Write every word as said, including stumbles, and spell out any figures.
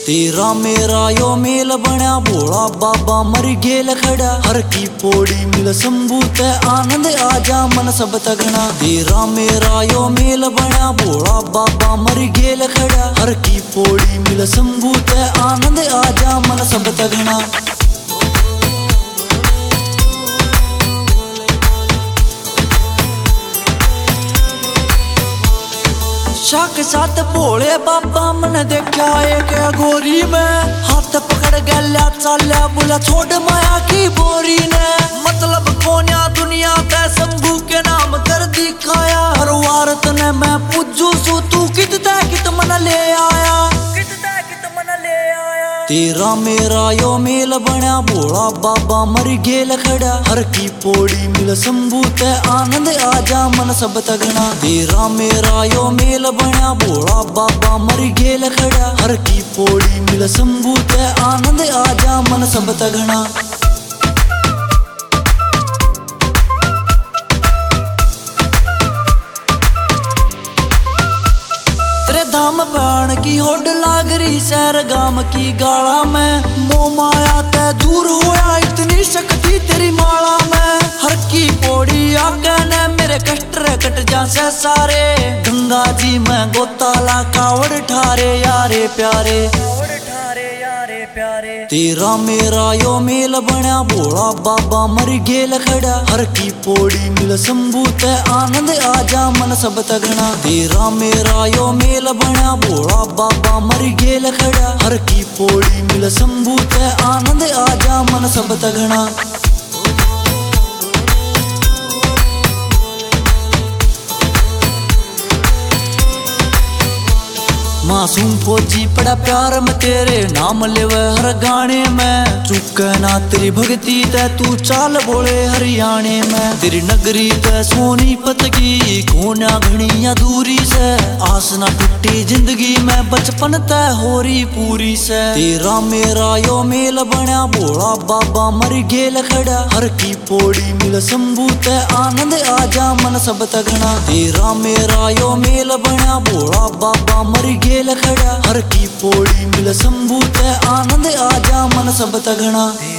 तेरा मेरा यो मेल बना भोला बाबा मर गेल खड़ा। हर की पौड़ी मिल शंभू ते आनंद आजा मन सब तगना। तेरा मेरा यो मेल बना भोला बाबा मर गेल खड़ा। हर की पौड़ी मिल शंभू ते आनंद आजा मन सब तगना। शाक साथ भोले बाबा मन देखा एक गोरी में। हाथ पकड़ गया चाल्या बोला छोड़ माया की बोरी ने। मतलब कोन्या दुनिया का शंभू के नाम कर दिखाया। हर वार तने मैं पूजू सू तू कित तै कित मन ले आया। तेरा मेरा यो मेल बना भोला बाबा मर गेल खड़ा। हर की पौड़ी मिल शंभू ते आनंद आजा मन सब तगना। तेरा मेरा यो मेल बना भोला बाबा मर गेल खड़ा। हर की पौड़ी मिल शंभू ते आनंद आजा मन सब तगना। धाम प्राण की होड लागरी सैर गाम की गाला में। मोह माया ते दूर होया इतनी शक्ति तेरी माला में। हर की पौड़ी आगे ने मेरे कष्ट रे कट जासे सारे। गंगा जी में गोताला कावड़ ठारे यारे प्यारे। तेरा मेरा यो मेल बना भोला बाबा मर गेल खड़ा। हर की पौड़ी मिल शंभू ते आनंद आजा मन सब तगना। तेरा मेरा यो मेल बना भोला बाबा मर गेल खड़ा। हर की पौड़ी मिल शंभू ते आनंद आजा मन सब तगना। मासूम फौजी पड़ा प्यार में तेरे नाम लेवे हर गाने में। चुके ना तेरी भक्ति ते तू चाल बोले हरियाणे में। तेरी नगरी ते सोनीपत की कोना घनी दूरी से। आस ना टूटी जिंदगी में बचपन ते होरी पूरी से। तेरा मेरा यो मेल बना भोला बाबा मर गेल खड़ा। हर की पौड़ी मिल शंभू ते आनंद आजा मन सब तगना। तेरा मेरा यो मेल बना भोला बाबा मर गेल खड़ा। हर की पौड़ी मिल शंभू ते आनंद आजा मन सब तगना।